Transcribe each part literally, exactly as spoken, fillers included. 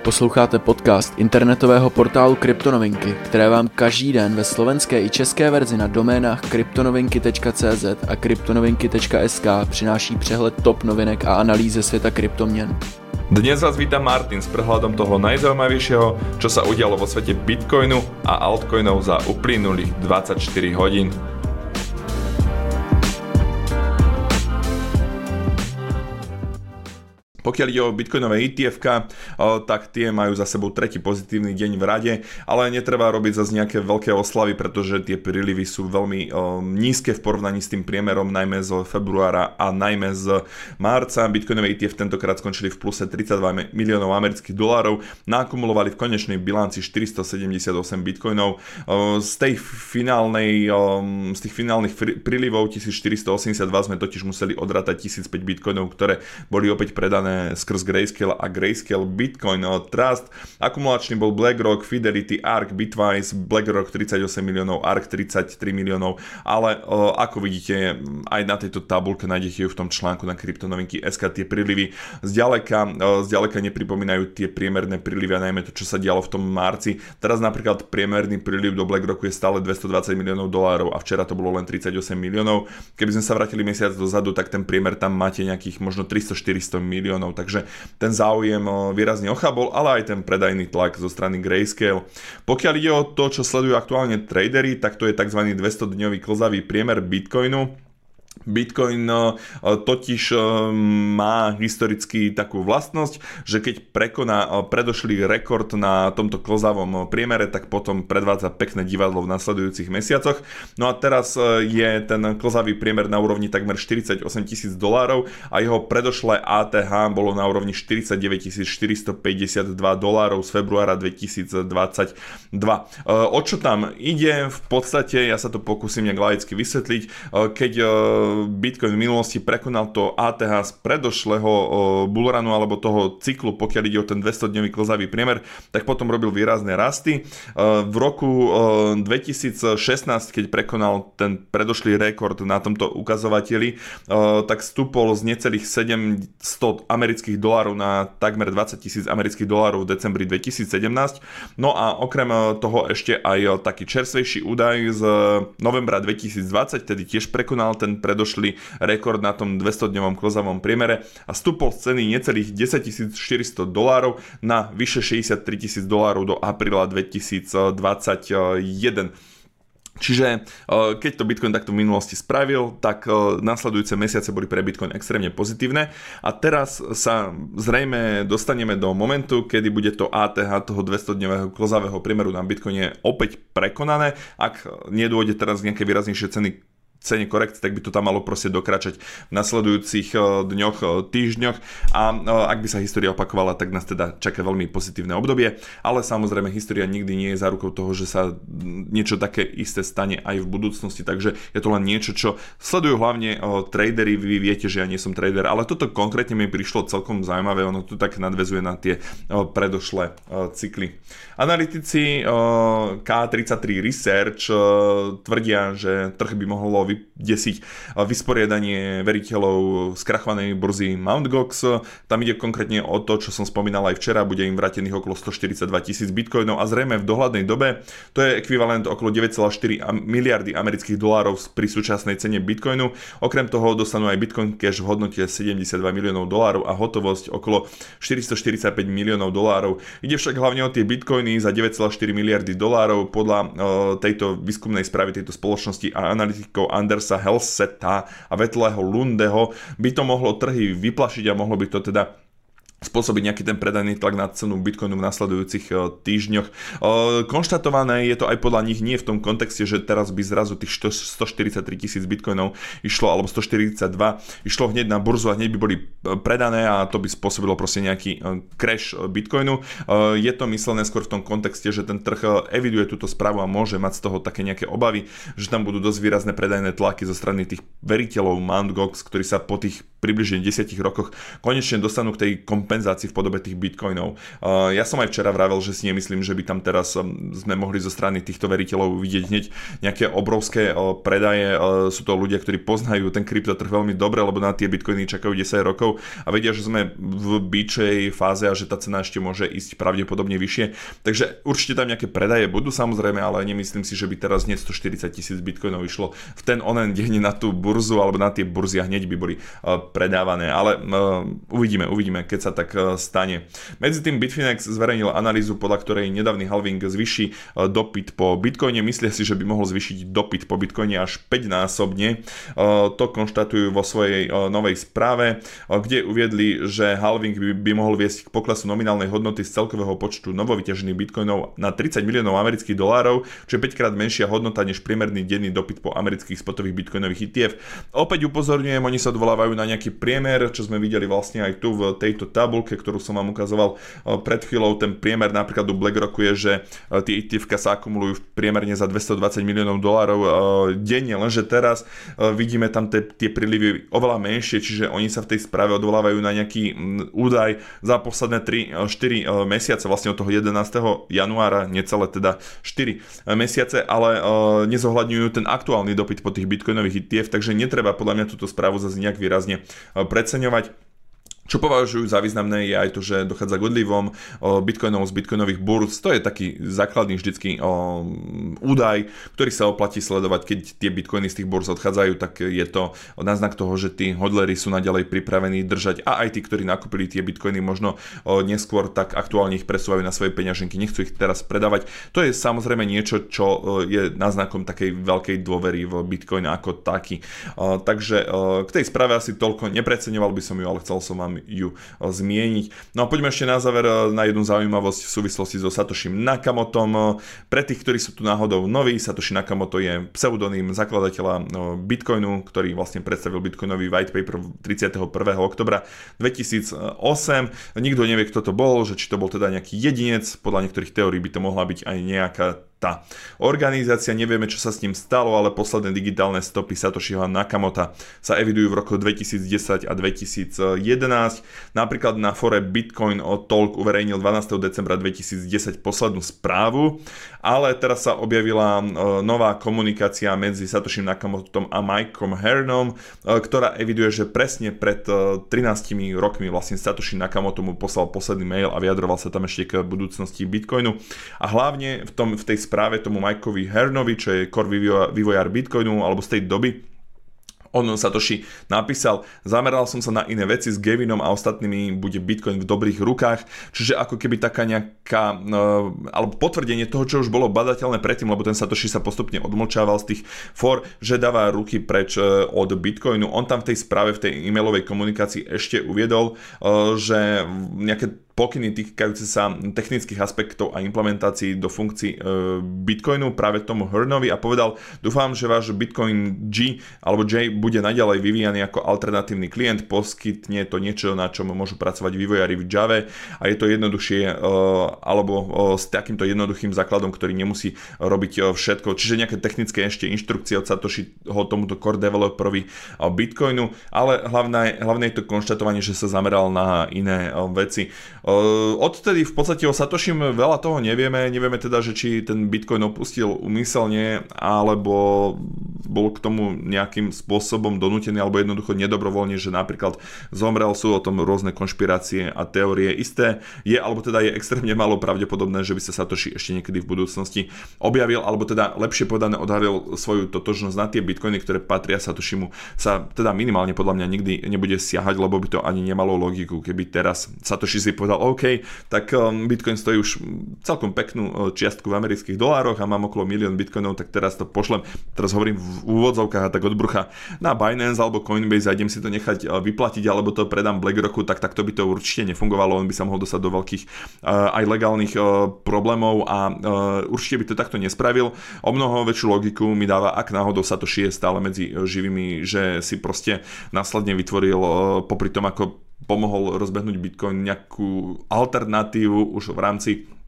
Posloucháte podcast internetového portálu Kryptonovinky, které vám každý den ve slovenské i české verzi na doménách kryptonovinky tečka cé zet a kryptonovinky tečka es ká přináší přehled top novinek a analýzy ze světa kryptoměn. Dnes vás víta Martin s prehľadom toho najzaujímavejšieho, čo sa udialo vo svete Bitcoinu a altcoinov za uplynulých dvadsaťštyri hodín. Pokiaľ ide o bitcoinové í té efka, tak tie majú za sebou tretí pozitívny deň v rade, ale netreba robiť zase nejaké veľké oslavy, pretože tie prílivy sú veľmi nízke v porovnaní s tým priemerom, najmä z februára a najmä z marca. Bitcoinové í té ef tentokrát skončili v pluse tridsaťdva miliónov amerických dolárov, naakumulovali v konečnej bilanci štyristosedemdesiatosem bitcoinov. Z tej finálnej, z tých finálnych prílivov tisícštyristoosemdesiatdva sme totiž museli odrátať tisícpäť bitcoinov, ktoré boli opäť predané skrz Grayscale a Grayscale Bitcoin Trust. Akumulačný bol BlackRock, Fidelity, Ark, Bitwise, BlackRock tridsaťosem miliónov, Ark tridsaťtri miliónov, ale uh, ako vidíte, aj na tejto tabulke nájdete ju v tom článku na kryptonovinky bodka es ká. Tie prílivy zďaleka, uh, zďaleka nepripomínajú tie priemerné prílivy, a najmä to, čo sa dialo v tom marci. Teraz napríklad priemerný príliv do BlackRocku je stále dvestodvadsať miliónov dolárov a včera to bolo len tridsaťosem miliónov. Keby sme sa vrátili mesiac dozadu, tak ten priemer tam máte nejakých možno tristo štyristo miliónov. Takže ten záujem výrazne ochabol, ale aj ten predajný tlak zo strany Grayscale. Pokiaľ ide o to, čo sledujú aktuálne tradery, tak to je tzv. dvestodňový klzavý priemer Bitcoinu. Bitcoin totiž má historicky takú vlastnosť, že keď prekoná predošlý rekord na tomto klozavom priemere, tak potom predvádza pekné divadlo v nasledujúcich mesiacoch. No a teraz je ten klzavý priemer na úrovni takmer štyridsaťosem tisíc dolárov a jeho predošlé á té há bolo na úrovni štyridsaťdeväť tisíc štyristopäťdesiatdva dolárov z februára dvetisícdvadsaťdva. O čo tam ide? V podstate, ja sa to pokúsim nejak laicky vysvetliť, keď Bitcoin v minulosti prekonal to á té há z predošlého bullrunu alebo toho cyklu, pokiaľ ide o ten dvestodňový klzavý priemer, tak potom robil výrazné rasty. V roku dvetisícšestnásť, keď prekonal ten predošlý rekord na tomto ukazovateli, tak stúpol z necelých sedemsto amerických dolárov na takmer dvadsať tisíc amerických dolárov v decembri dvetisícsedemnásť. No a okrem toho ešte aj taký čerstvejší údaj z novembra dvetisícdvadsať, tedy tiež prekonal ten predošlý rekord na tom dvestodňovom klozavom priemere a stúpol z ceny necelých desaťtisícštyristo dolárov na vyše šesťdesiattri tisíc dolárov do apríla dvetisícdvadsaťjeden. Čiže keď to Bitcoin takto v minulosti spravil, tak nasledujúce mesiace boli pre Bitcoin extrémne pozitívne a teraz sa zrejme dostaneme do momentu, kedy bude to á té há toho dvestodňového klzavého priemeru na Bitcoine opäť prekonané. Ak nedôjde teraz nejaké výraznejšie ceny cene korekcie, tak by to tam malo proste dokračať v nasledujúcich dňoch, týždňoch a ak by sa história opakovala, tak nás teda čaká veľmi pozitívne obdobie, ale samozrejme história nikdy nie je zárukou toho, že sa niečo také isté stane aj v budúcnosti, takže je to len niečo, čo sledujú hlavne tradery. Vy viete, že ja nie som trader, ale toto konkrétne mi prišlo celkom zaujímavé, ono tu tak nadväzuje na tie predošlé cykly. Analytici ká tridsaťtri Research tvrdia, že trh by mohlo vydesiť vysporiadanie veriteľov skrachovanej burzy Mt. Gox. Tam ide konkrétne o to, čo som spomínal aj včera, bude im vrátených okolo stoštyridsaťdva tisíc bitcoinov a zrejme v dohľadnej dobe to je ekvivalent okolo deväť celá štyri miliardy amerických dolárov pri súčasnej cene bitcoinu. Okrem toho dostanú aj Bitcoin Cash v hodnote sedemdesiatdva miliónov dolárov a hotovosť okolo štyristoštyridsaťpäť miliónov dolárov. Ide však hlavne o tie bitcoiny za deväť celá štyri miliardy dolárov. Podľa uh, tejto výskumnej správy tejto spoločnosti a analytikov Andersa Helseta a Vetlého Lundeho by to mohlo trhy vyplašiť a mohlo by to teda spôsobiť nejaký ten predajný tlak na cenu Bitcoinu v nasledujúcich týždňoch. Konštatované je to aj podľa nich nie v tom kontexte, že teraz by zrazu tých stoštyridsaťtri tisíc Bitcoinov išlo, alebo stoštyridsaťdva, išlo hneď na burzu a hneď by boli predané a to by spôsobilo proste nejaký crash Bitcoinu. Je to myslené skôr v tom kontexte, že ten trh eviduje túto správu a môže mať z toho také nejaké obavy, že tam budú dosť výrazné predajné tlaky zo strany tých veriteľov Mt. Gox, ktorí sa po tých približne desiatich rokoch konečne dostanú k tej kompenzácii kompenzácií v podobe tých bitcoinov. Ja som aj včera vravel, že si nemyslím, že by tam teraz sme mohli zo strany týchto veriteľov vidieť hneď nejaké obrovské predaje. Sú to ľudia, ktorí poznajú ten kryptotrh veľmi dobre, lebo na tie bitcoiny čakajú desať rokov a vedia, že sme v bičej fáze a že tá cena ešte môže ísť pravdepodobne vyššie. Takže určite tam nejaké predaje budú samozrejme, ale nemyslím si, že by teraz hneď stoštyridsať tisíc bitcoinov išlo v ten onen deň na tú burzu alebo na tie burzy a hneď by boli predávané. Ale uvidíme, uvidíme, keď sa tak stane. Medzi tým Bitfinex zverejnil analýzu, podľa ktorej nedávny halving zvýši dopyt po bitcoine. Myslia si, že by mohol zvýšiť dopyt po bitcoine až päťnásobne. To konštatujú vo svojej novej správe, kde uviedli, že halving by, by mohol viesť k poklesu nominálnej hodnoty z celkového počtu novovyťažených bitcoinov na tridsať miliónov amerických dolárov, čo je päťkrát menšia hodnota než priemerný denný dopyt po amerických spotových bitcoinových í té ef. Opäť upozorňujem, oni sa odvolávajú na nejaký priemer, čo sme videli vlastne aj tu v tejto tabulke, ktorú som vám ukazoval pred chvíľou. Ten priemer napríklad u BlackRocku je, že tie í té efka sa akumulujú priemerne za dvestodvadsať miliónov dolárov denne, lenže teraz vidíme tam tie, tie prílivy oveľa menšie, čiže oni sa v tej správe odvolávajú na nejaký údaj za posledné tri štyri mesiace, vlastne od toho jedenásteho januára, necelé teda štyri mesiace, ale nezohľadňujú ten aktuálny dopyt po tých bitcoinových í té ef, takže netreba podľa mňa túto správu zase nejak výrazne preceňovať. Čo považujú za významné je aj to, že dochádza k odlivom bitcoinov z bitcoinových burz. To je taký základný vždycky údaj, ktorý sa oplatí sledovať. Keď tie bitcoiny z tých burz odchádzajú, tak je to náznak toho, že tí hodlery sú naďalej pripravení držať a aj tí, ktorí nakúpili tie bitcoiny možno neskôr, tak aktuálne ich presúvajú na svoje peňaženky. Nechcú ich teraz predávať. To je samozrejme niečo, čo je náznakom takej veľkej dôvery v bitcoin ako taký. Takže k tej správe asi toľko nepreceňoval by som ju, ale chcel som vám ju zmieniť. No a poďme ešte na záver na jednu zaujímavosť v súvislosti so Satoshim Nakamotom. Pre tých, ktorí sú tu náhodou noví, Satoshi Nakamoto je pseudonym zakladateľa Bitcoinu, ktorý vlastne predstavil Bitcoinový white paper tridsiateho prvého októbra dvetisícosem. Nikto nevie, kto to bol, že či to bol teda nejaký jedinec, podľa niektorých teórií by to mohla byť aj nejaká tá organizácia, nevieme, čo sa s ním stalo, ale posledné digitálne stopy Satoshiho Nakamota sa evidujú v roku dvetisícdesať a dvetisícjedenásť. Napríklad na fore Bitcoin Talk uverejnil dvanásteho decembra dvetisícdesať poslednú správu, ale teraz sa objavila nová komunikácia medzi Satoshim Nakamotom a Mikeom Hernom, ktorá eviduje, že presne pred trinástimi rokmi vlastne Satoshi Nakamoto mu poslal posledný mail a vyjadroval sa tam ešte k budúcnosti Bitcoinu. A hlavne v, tom, v tej správe tomu Mikeovi Hernovi, čo je core vývojár Bitcoinu, alebo z tej doby, on Satoshi napísal: zameral som sa na iné veci, s Gavinom a ostatnými bude Bitcoin v dobrých rukách, čiže ako keby taká nejaká, alebo potvrdenie toho, čo už bolo badateľné predtým, lebo ten Satoshi sa postupne odmlčával z tých for, že dáva ruky preč od Bitcoinu. On tam v tej správe, v tej e-mailovej komunikácii ešte uviedol, že nejaké pokyny týkajúce sa technických aspektov a implementácií do funkcií Bitcoinu práve tomu Hernovi a povedal: dúfam, že váš Bitcoin G alebo J bude naďalej vyvíjaný ako alternatívny klient, poskytne to niečo, na čom môžu pracovať vývojári v Jave a je to jednoduchšie alebo s takýmto jednoduchým základom, ktorý nemusí robiť všetko. Čiže nejaké technické ešte inštrukcie od Satoshiho tomuto core developerovi Bitcoinu, ale hlavné, hlavné je to konštatovanie, že sa zameral na iné veci. Odtedy v podstate o Satoshim veľa toho nevieme, nevieme teda, že či ten Bitcoin opustil úmyselne, alebo bol k tomu nejakým spôsobom donútený, alebo jednoducho nedobrovoľne, že napríklad zomrel. Sú o tom rôzne konšpirácie a teórie. Isté je, alebo teda je extrémne málo pravdepodobné, že by sa Satoshi ešte niekedy v budúcnosti objavil, alebo teda lepšie povedané odhalil svoju totožnosť na tie Bitcoiny, ktoré patria Satoshimu, sa teda minimálne podľa mňa nikdy nebude siahať, lebo by to ani nemalo logiku, keby teraz Satoshi si povedal: OK, tak Bitcoin stojí už celkom peknú čiastku v amerických dolároch a mám okolo milión bitcoinov, tak teraz to pošlem, teraz hovorím v úvodzovkách a tak od brucha, na Binance alebo Coinbase a idem si to nechať vyplatiť, alebo to predám BlackRocku, tak takto by to určite nefungovalo, on by sa mohol dostať do veľkých aj legálnych problémov a určite by to takto nespravil. O mnoho väčšiu logiku mi dáva, ak náhodou Satoshi je stále medzi živými, že si proste následne vytvoril popri tom, ako pomohol rozbehnúť Bitcoin, nejakú alternatívu už v rámci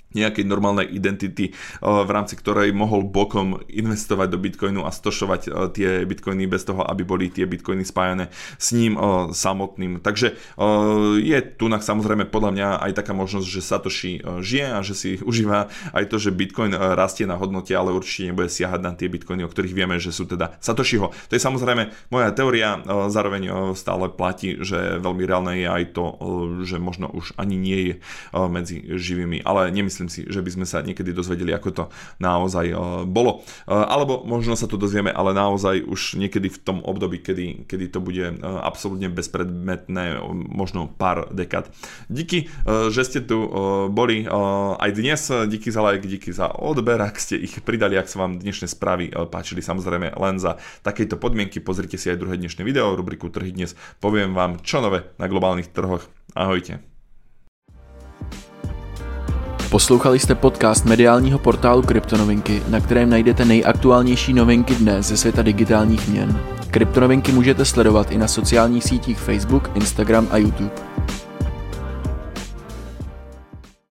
nejakej normálnej identity, v rámci ktorej mohol bokom investovať do Bitcoinu a stošovať tie Bitcoiny bez toho, aby boli tie Bitcoiny spájane s ním samotným. Takže je tu samozrejme podľa mňa aj taká možnosť, že Satoshi žije a že si užíva aj to, že Bitcoin rastie na hodnote, ale určite nebude siahať na tie Bitcoiny, o ktorých vieme, že sú teda Satoshiho. To je samozrejme moja teória, zároveň stále platí, že veľmi reálne je aj to, že možno už ani nie je medzi živými, ale nemyslím Myslím si, že by sme sa niekedy dozvedeli, ako to naozaj uh, bolo. Uh, alebo možno sa to dozvieme, ale naozaj už niekedy v tom období, kedy, kedy to bude uh, absolútne bezpredmetné, uh, možno pár dekád. Díky, uh, že ste tu uh, boli uh, aj dnes. Díky za like, díky za odber, ak ste ich pridali, ak sa vám dnešné správy uh, páčili, samozrejme len za takejto podmienky. Pozrite si aj druhé dnešné video, rubriku Trhy dnes. Poviem vám, čo nové na globálnych trhoch. Ahojte. Poslouchali jste podcast mediálního portálu Kryptonovinky, na kterém najdete nejaktuálnější novinky dne ze světa digitálních měn. Kryptonovinky můžete sledovat i na sociálních sítích Facebook, Instagram a YouTube.